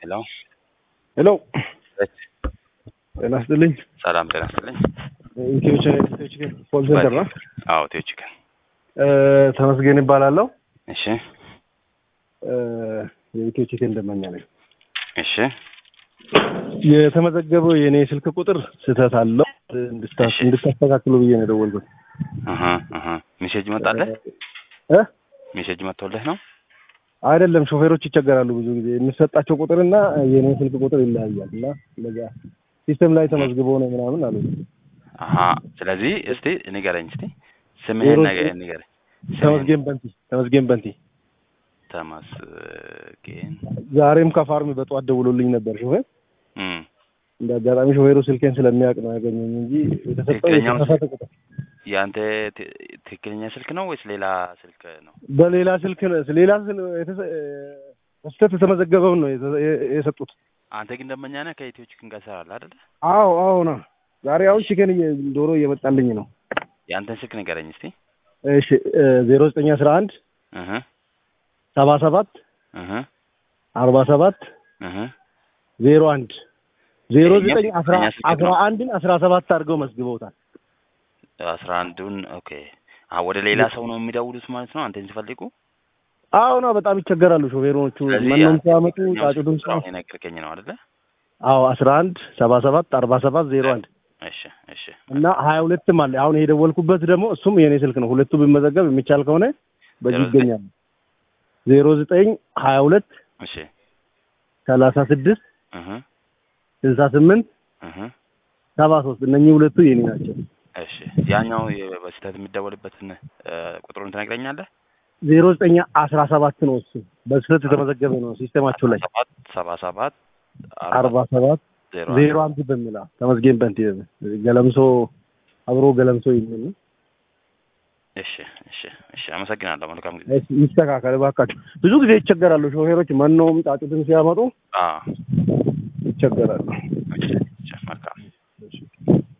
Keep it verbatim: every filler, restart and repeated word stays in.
Hello. Hello. Yes. ጤና ይስጥልኝ። ሰላም ጤና ይስጥልኝ። ኢትዮ ቺክን ፖል ሴንተር ነው? አዎ ኢትዮ ቺክን። እ ተመስገን ይባላልው። እሺ። እ የኢትዮ ቺክን ደንበኛ ነኝ። እሺ። የተመዘገበው የኔ ስልክ ቁጥር ስህተት አለው እንድታስ እንድታስተካክሉ ብዬ ነው የደወልኩት። አሃ አሃ ሜሴጅ መጣለህ? እ ሜሴጅ መጥቶልህ ነው? አይደለም ሾፌሮች ይቸገራሉ ብዙ ጊዜ የሚሰጣቸው ቁጥርና የኔ ስልክ ቁጥር ይለያያል እና ለዛ ሲስተም ላይ ተመዝግቦ ነው ምናምን አሉ። አሃ ስለዚህ እስቲ ንገረኝ እስቲ ስምህን ንገረኝ። ተመስገን በንቲ ተመስገን በንቲ ተመስገን ዛሬም ከፋርም በጧት ደውሎልኝ ነበር ሾፌር እም እንደ አጋጣሚ ሾፌሩ ስልኬን ስለሚያውቅ ነው ያገኘኝ እንጂ የተሰጠው የተሳሳተ ቁጥር ያንተ ትክክለኛ ስልክ ነው ወይስ ሌላ ስልክ ነው? በሌላ ስልክ ነው ሌላ ስልክ የተመዘገበው ነው የሰጡት። አንተ ግን ደንበኛ ነህ ከኢትዮ ቺክን ጋር ሰራለህ አይደል? አዎ አዎ ነው። ዛሬ አሁን ቺክን ዶሮ እየመጣልኝ ነው። ያንተን ስልክ ንገረኝ እስቲ። እሺ ዜሮ ዘጠኝ አስራ አንድ እህ ሰባ ሰባት እህ አርባ ሰባት እህ ዜሮ አንድ ዜሮ ዘጠኝ አስራ አንድን አስራ ሰባት አድርገው መስግበውታል። አስራ አንዱን ኦኬ። አዎ ወደ ሌላ ሰው ነው የሚደውሉት ማለት ነው አንተን ሲፈልጉ? አዎ ነው በጣም ይቸገራሉ ሾፌሮቹ ማንንም ሲያመጡ ጫጩቱን ሰው የነገርከኝ ነው አይደል? አዎ አስራ አንድ ሰባ ሰባት አርባ ሰባት ዜሮ አንድ እሺ እሺ እና ሀያ ሁለትም አለ። አሁን የደወልኩበት ደግሞ እሱም የኔ ስልክ ነው። ሁለቱ ቢመዘገብ የሚቻል ከሆነ በዚህ ይገኛል። ዜሮ ዘጠኝ ሀያ ሁለት እሺ ሰላሳ ስድስት እህ ስልሳ ስምንት እህ ሰባ ሶስት እነኚህ ሁለቱ የኔ ናቸው። እሺ ያኛው በስህተት የሚደወልበትን ቁጥሩን ትነግረኛለህ? ዜሮ ዘጠኝ አስራ ሰባት ነው እሱ በስህተት የተመዘገበ ነው ሲስተማቸው ላይ ሰባ ሰባት አርባ ሰባት ዜሮ አንድ በሚላ ተመስገን በንቲ ገለምሶ አብሮ ገለምሶ ይመን። እሺ እሺ እሺ አመሰግናለሁ። መልካም ጊዜ። እሺ ይስተካከል እባካችሁ። ብዙ ጊዜ ይቸገራሉ ሾፌሮች መኖም ጫጩትን ሲያመጡ አዎ ይቸገራሉ። እሺ መልካም